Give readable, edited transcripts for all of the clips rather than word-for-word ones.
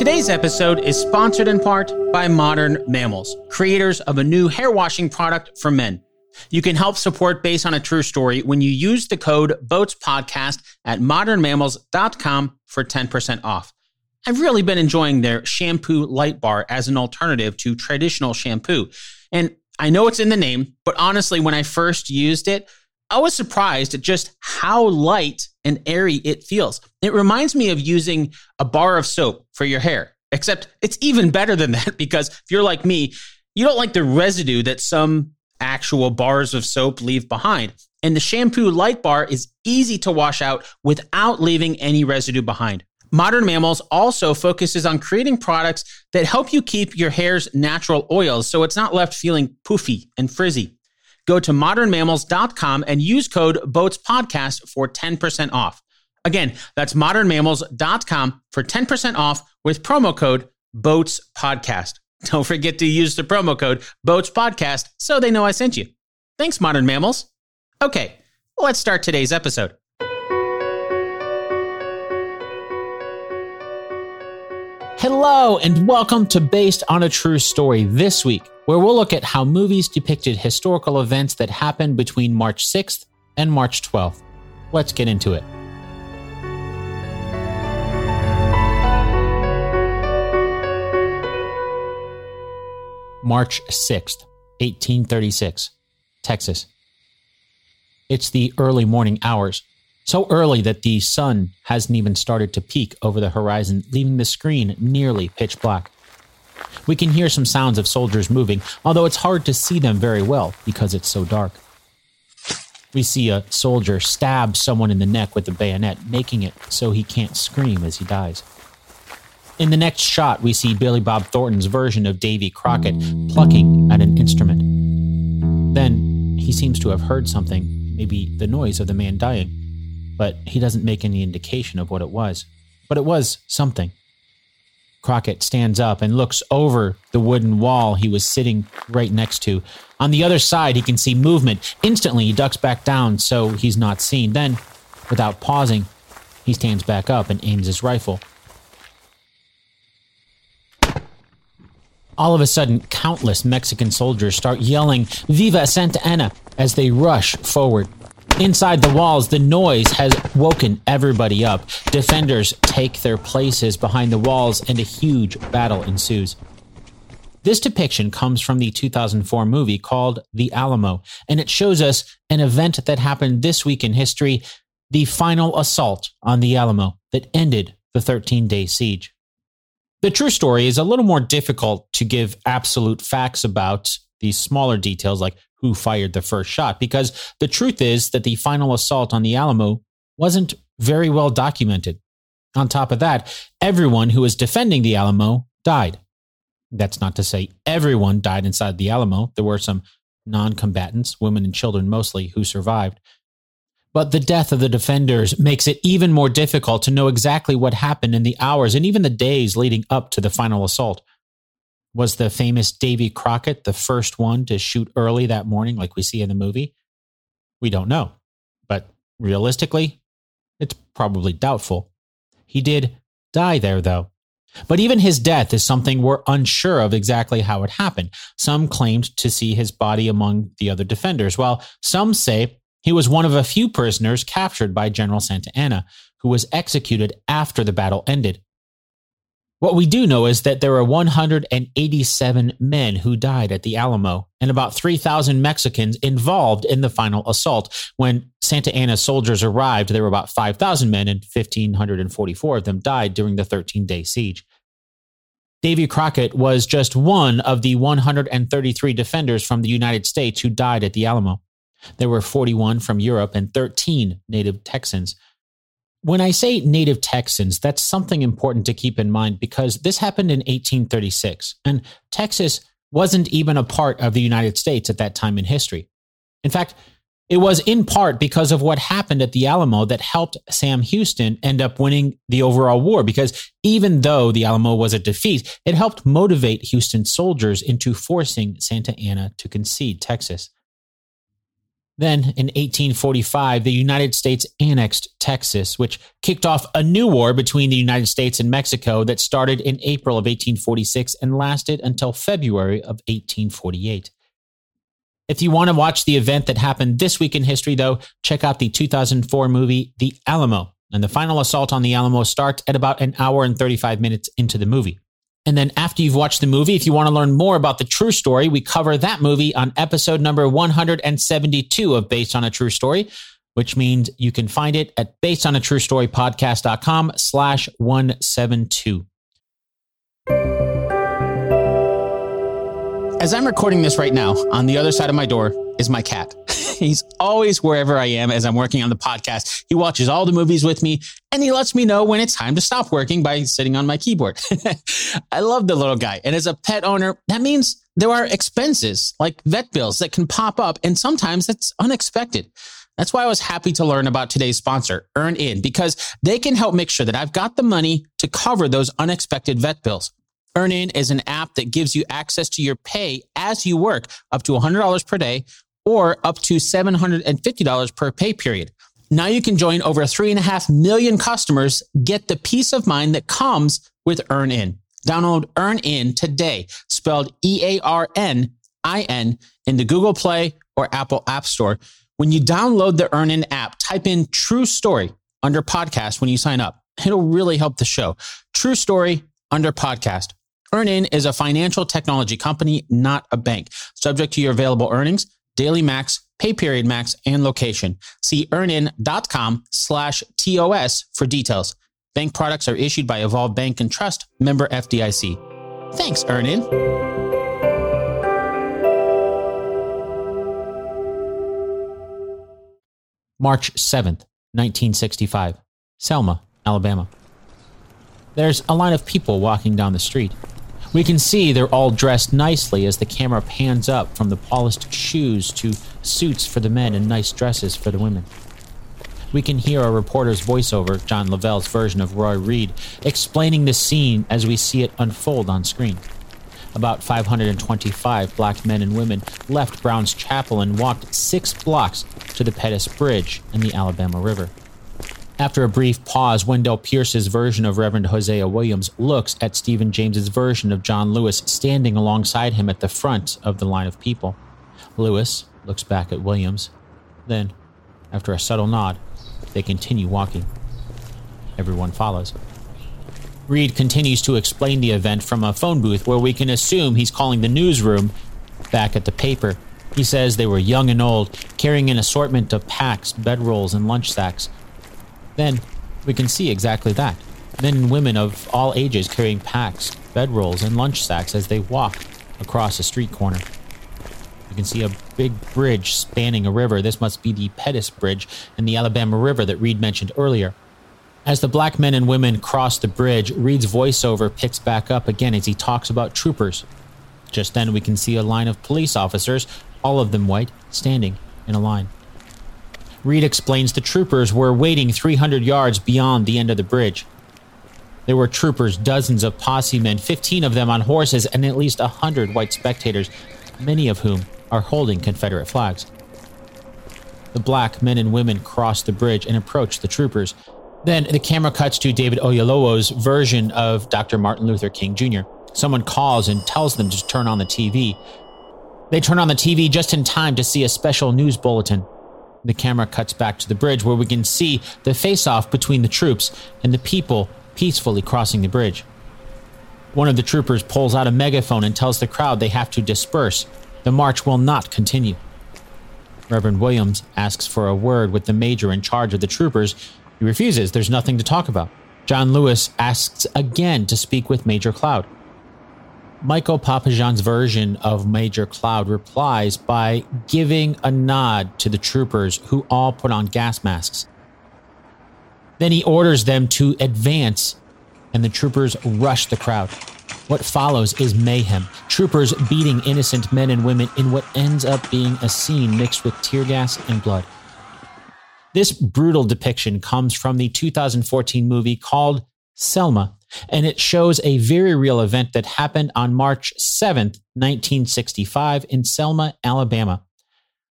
Today's episode is sponsored in part by Modern Mammals, creators of a new hair washing product for men. You can help support Based on a True Story when you use the code BOATSPODCAST at modernmammals.com for 10% off. I've really been enjoying their shampoo light bar as an alternative to traditional shampoo. And I know it's in the name, but honestly, when I first used it, I was surprised at just how light and airy it feels. It reminds me of using a bar of soap for your hair, except it's even better than that because if you're like me, you don't like the residue that some actual bars of soap leave behind. And the shampoo light bar is easy to wash out without leaving any residue behind. Modern Mammals also focuses on creating products that help you keep your hair's natural oils so it's not left feeling poofy and frizzy. Go to modernmammals.com and use code BOATSPODCAST for 10% off. Again, that's modernmammals.com for 10% off with promo code BOATSPODCAST. Don't forget to use the promo code BOATSPODCAST so they know I sent you. Thanks, Modern Mammals. Okay, let's start today's episode. Hello, and welcome to Based on a True Story this week, where we'll look at how movies depicted historical events that happened between March 6th and March 12th. Let's get into it. March 6th, 1836, Texas. It's the early morning hours. So early that the sun hasn't even started to peek over the horizon, leaving the screen nearly pitch black. We can hear some sounds of soldiers moving, although it's hard to see them very well because it's so dark. We see a soldier stab someone in the neck with a bayonet, making it so he can't scream as he dies. In the next shot, we see Billy Bob Thornton's version of Davy Crockett plucking at an instrument. Then he seems to have heard something, maybe the noise of the man dying. But he doesn't make any indication of what it was. But it was something. Crockett stands up and looks over the wooden wall he was sitting right next to. On the other side, he can see movement. Instantly, he ducks back down so he's not seen. Then, without pausing, he stands back up and aims his rifle. All of a sudden, countless Mexican soldiers start yelling, "Viva Santa Anna!" as they rush forward. Inside the walls, the noise has woken everybody up. Defenders take their places behind the walls, and a huge battle ensues. This depiction comes from the 2004 movie called The Alamo, and it shows us an event that happened this week in history, the final assault on the Alamo that ended the 13-day siege. The true story is a little more difficult to give absolute facts about these smaller details like who fired the first shot, because the truth is that the final assault on the Alamo wasn't very well documented. On top of that, everyone who was defending the Alamo died. That's not to say everyone died inside the Alamo. There were some non-combatants, women and children mostly, who survived. But the death of the defenders makes it even more difficult to know exactly what happened in the hours and even the days leading up to the final assault. Was the famous Davy Crockett the first one to shoot early that morning like we see in the movie? We don't know. But realistically, it's probably doubtful. He did die there, though. But even his death is something we're unsure of exactly how it happened. Some claimed to see his body among the other defenders, while some say he was one of a few prisoners captured by General Santa Anna, who was executed after the battle ended. What we do know is that there were 187 men who died at the Alamo and about 3,000 Mexicans involved in the final assault. When Santa Anna's soldiers arrived, there were about 5,000 men and 1,544 of them died during the 13-day siege. Davy Crockett was just one of the 133 defenders from the United States who died at the Alamo. There were 41 from Europe and 13 native Texans. When I say native Texans, that's something important to keep in mind because this happened in 1836, and Texas wasn't even a part of the United States at that time in history. In fact, it was in part because of what happened at the Alamo that helped Sam Houston end up winning the overall war, because even though the Alamo was a defeat, it helped motivate Houston's soldiers into forcing Santa Anna to concede Texas. Then, in 1845, the United States annexed Texas, which kicked off a new war between the United States and Mexico that started in April of 1846 and lasted until February of 1848. If you want to watch the event that happened this week in history, though, check out the 2004 movie, The Alamo. And the final assault on the Alamo starts at about an hour and 35 minutes into the movie. And then after you've watched the movie, if you want to learn more about the true story, we cover that movie on episode number 172 of Based on a True Story, which means you can find it at basedonatruestorypodcast.com/172. As I'm recording this right now, on the other side of my door is my cat. He's always wherever I am as I'm working on the podcast. He watches all the movies with me, and he lets me know when it's time to stop working by sitting on my keyboard. I love the little guy. And as a pet owner, that means there are expenses like vet bills that can pop up, and sometimes that's unexpected. That's why I was happy to learn about today's sponsor, EarnIn, because they can help make sure that I've got the money to cover those unexpected vet bills. EarnIn is an app that gives you access to your pay as you work, up to $100 per day, or up to $750 per pay period. Now you can join over 3.5 million customers, get the peace of mind that comes with EarnIn. Download EarnIn today, spelled EARNIN, in the Google Play or Apple App Store. When you download the EarnIn app, type in True Story under podcast when you sign up. It'll really help the show. True Story under podcast. EarnIn is a financial technology company, not a bank. Subject to your available earnings, daily max, pay period max, and location. See earnin.com/TOS for details. Bank products are issued by Evolve Bank and Trust, member FDIC. Thanks, EarnIn. March 7th, 1965, Selma, Alabama. There's a line of people walking down the street. We can see they're all dressed nicely as the camera pans up from the polished shoes to suits for the men and nice dresses for the women. We can hear a reporter's voiceover, John Lavelle's version of Roy Reed, explaining the scene as we see it unfold on screen. About 525 black men and women left Brown's Chapel and walked 6 blocks to the Pettus Bridge and the Alabama River. After a brief pause, Wendell Pierce's version of Reverend Hosea Williams looks at Stephen James's version of John Lewis standing alongside him at the front of the line of people. Lewis looks back at Williams. Then, after a subtle nod, they continue walking. Everyone follows. Reed continues to explain the event from a phone booth where we can assume he's calling the newsroom back at the paper. He says they were young and old, carrying an assortment of packs, bedrolls, and lunch sacks. Then we can see exactly that. Men and women of all ages carrying packs, bedrolls, and lunch sacks as they walk across a street corner. You can see a big bridge spanning a river. This must be the Pettus Bridge in the Alabama River that Reed mentioned earlier. As the black men and women cross the bridge, Reed's voiceover picks back up again as he talks about troopers. Just then we can see a line of police officers, all of them white, standing in a line. Reed explains the troopers were waiting 300 yards beyond the end of the bridge. There were troopers, dozens of posse men, 15 of them on horses, and at least 100 white spectators, many of whom are holding Confederate flags. The black men and women cross the bridge and approach the troopers. Then the camera cuts to David Oyelowo's version of Dr. Martin Luther King Jr. Someone calls and tells them to turn on the TV. They turn on the TV just in time to see a special news bulletin. The camera cuts back to the bridge where we can see the face-off between the troops and the people peacefully crossing the bridge. One of the troopers pulls out a megaphone and tells the crowd they have to disperse. The march will not continue. Reverend Williams asks for a word with the major in charge of the troopers. He refuses. There's nothing to talk about. John Lewis asks again to speak with Major Cloud. Michael Papajan's version of Major Cloud replies by giving a nod to the troopers who all put on gas masks. Then he orders them to advance, and the troopers rush the crowd. What follows is mayhem. Troopers beating innocent men and women in what ends up being a scene mixed with tear gas and blood. This brutal depiction comes from the 2014 movie called Selma, and it shows a very real event that happened on March 7th, 1965 in Selma, Alabama.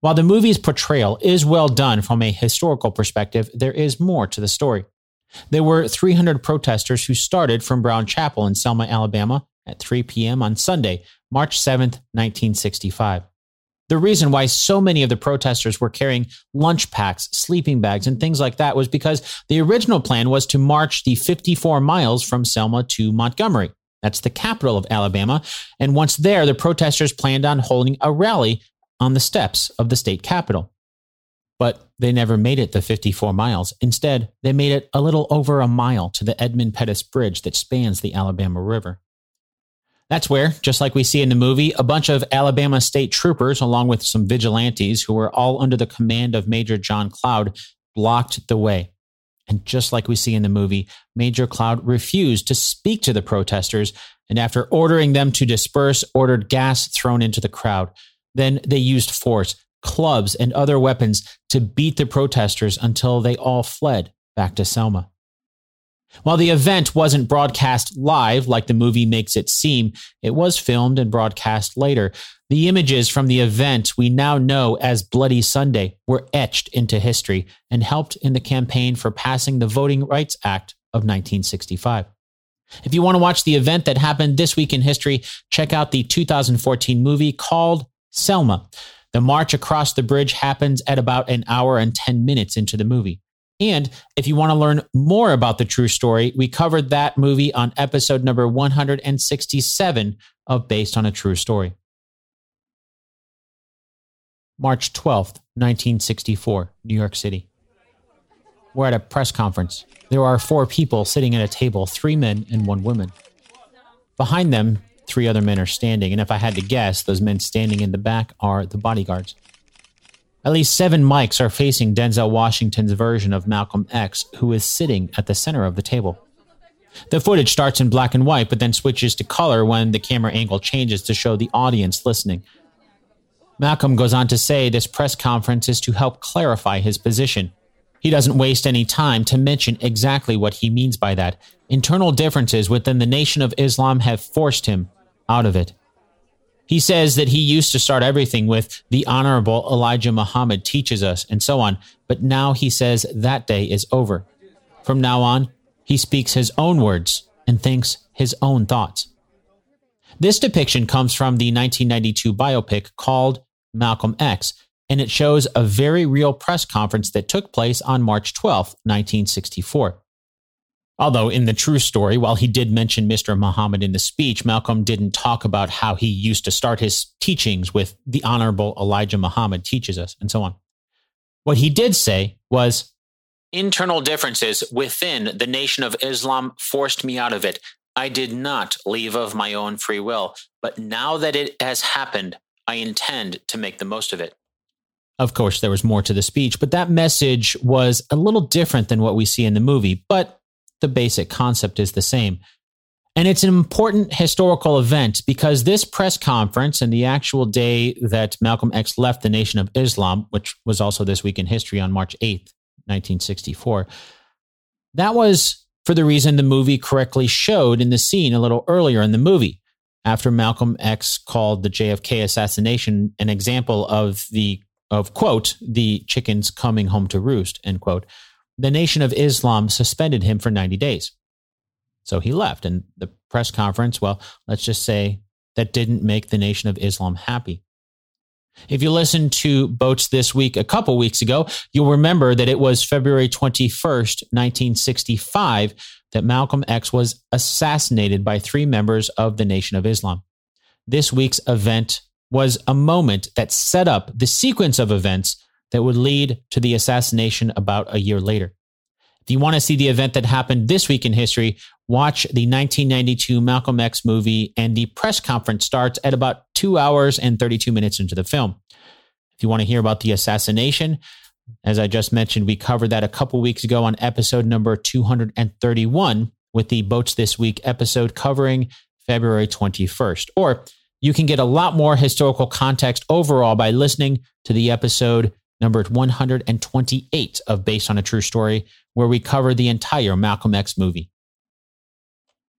While the movie's portrayal is well done from a historical perspective, there is more to the story. There were 300 protesters who started from Brown Chapel in Selma, Alabama at 3 p.m. on Sunday, March 7th, 1965. The reason why so many of the protesters were carrying lunch packs, sleeping bags, and things like that was because the original plan was to march the 54 miles from Selma to Montgomery. That's the capital of Alabama. And once there, the protesters planned on holding a rally on the steps of the state capitol. But they never made it the 54 miles. Instead, they made it a little over a mile to the Edmund Pettus Bridge that spans the Alabama River. That's where, just like we see in the movie, a bunch of Alabama state troopers, along with some vigilantes who were all under the command of Major John Cloud, blocked the way. And just like we see in the movie, Major Cloud refused to speak to the protesters, and after ordering them to disperse, ordered gas thrown into the crowd. Then they used force, clubs, and other weapons to beat the protesters until they all fled back to Selma. While the event wasn't broadcast live like the movie makes it seem, it was filmed and broadcast later. The images from the event we now know as Bloody Sunday were etched into history and helped in the campaign for passing the Voting Rights Act of 1965. If you want to watch the event that happened this week in history, check out the 2014 movie called Selma. The march across the bridge happens at about an hour and 10 minutes into the movie. And if you want to learn more about the true story, we covered that movie on episode number 167 of Based on a True Story. March 12th, 1964, New York City. We're at a press conference. There are 4 people sitting at a table, 3 men and 1 woman. Behind them, 3 other men are standing, and if I had to guess, those men standing in the back are the bodyguards. At least 7 mics are facing Denzel Washington's version of Malcolm X, who is sitting at the center of the table. The footage starts in black and white, but then switches to color when the camera angle changes to show the audience listening. Malcolm goes on to say this press conference is to help clarify his position. He doesn't waste any time to mention exactly what he means by that. Internal differences within the Nation of Islam have forced him out of it. He says that he used to start everything with the Honorable Elijah Muhammad teaches us and so on, but now he says that day is over. From now on, he speaks his own words and thinks his own thoughts. This depiction comes from the 1992 biopic called Malcolm X, and it shows a very real press conference that took place on March 12, 1964. Although in the true story, while he did mention Mr. Muhammad in the speech, Malcolm didn't talk about how he used to start his teachings with the Honorable Elijah Muhammad teaches us, and so on. What he did say was, internal differences within the Nation of Islam forced me out of it. I did not leave of my own free will, but now that it has happened, I intend to make the most of it. Of course, there was more to the speech, but that message was a little different than what we see in the movie, but the basic concept is the same. And it's an important historical event because this press conference and the actual day that Malcolm X left the Nation of Islam, which was also this week in history on March 8th, 1964, that was for the reason the movie correctly showed in the scene a little earlier in the movie, after Malcolm X called the JFK assassination an example of quote, the chickens coming home to roost, end quote. The Nation of Islam suspended him for 90 days. So he left. And the press conference, well, let's just say that didn't make the Nation of Islam happy. If you listened to Boats This Week a couple weeks ago, you'll remember that it was February 21st, 1965, that Malcolm X was assassinated by 3 members of the Nation of Islam. This week's event was a moment that set up the sequence of events that would lead to the assassination about a year later. If you want to see the event that happened this week in history, watch the 1992 Malcolm X movie, and the press conference starts at about 2 hours and 32 minutes into the film. If you want to hear about the assassination, as I just mentioned, we covered that a couple weeks ago on episode number 231 with the Boats This Week episode covering February 21st. Or you can get a lot more historical context overall by listening to the episode number 128 of Based on a True Story, where we cover the entire Malcolm X movie.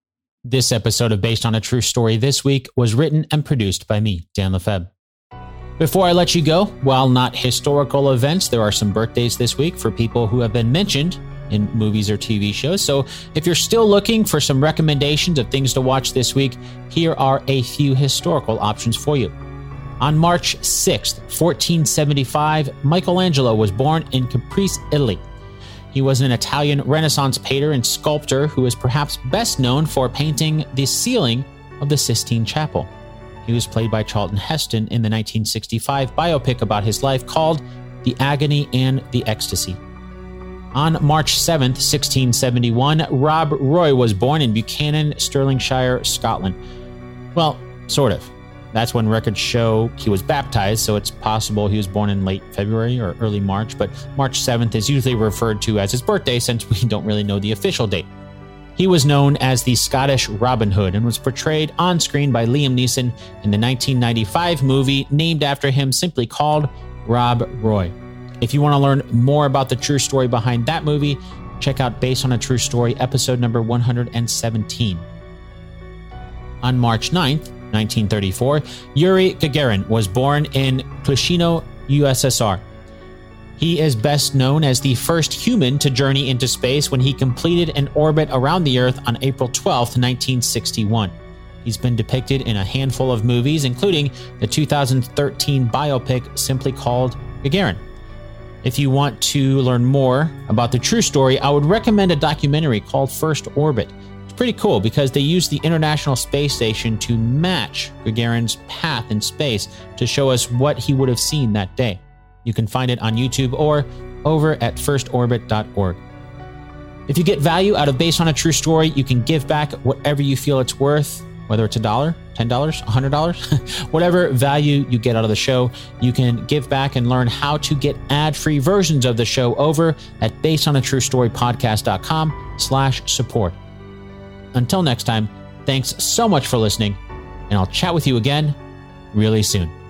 This episode of Based on a True Story this week was written and produced by me, Dan Lefebvre. Before I let you go, while not historical events, there are some birthdays this week for people who have been mentioned in movies or TV shows. So if you're still looking for some recommendations of things to watch this week, here are a few historical options for you. On March 6th, 1475, Michelangelo was born in Caprice, Italy. He was an Italian Renaissance painter and sculptor who is perhaps best known for painting the ceiling of the Sistine Chapel. He was played by Charlton Heston in the 1965 biopic about his life called The Agony and the Ecstasy. On March 7th, 1671, Rob Roy was born in Buchanan, Stirlingshire, Scotland. Well, sort of. That's when records show he was baptized, so it's possible he was born in late February or early March, but March 7th is usually referred to as his birthday since we don't really know the official date. He was known as the Scottish Robin Hood and was portrayed on screen by Liam Neeson in the 1995 movie named after him, simply called Rob Roy. If you want to learn more about the true story behind that movie, check out Based on a True Story, episode number 117. On March 9th, 1934, Yuri Gagarin was born in Tushino, USSR. He is best known as the first human to journey into space when he completed an orbit around the Earth on April 12, 1961. He's been depicted in a handful of movies, including the 2013 biopic simply called Gagarin. If you want to learn more about the true story, I would recommend a documentary called First Orbit. It's pretty cool because they used the International Space Station to match Gagarin's path in space to show us what he would have seen that day. You can find it on YouTube or over at firstorbit.org. If you get value out of Based on a True Story, you can give back whatever you feel it's worth, whether it's $1, $10, $100, whatever value you get out of the show. You can give back and learn how to get ad-free versions of the show over at basedonatruestorypodcast.com/support. Until next time, thanks so much for listening, and I'll chat with you again really soon.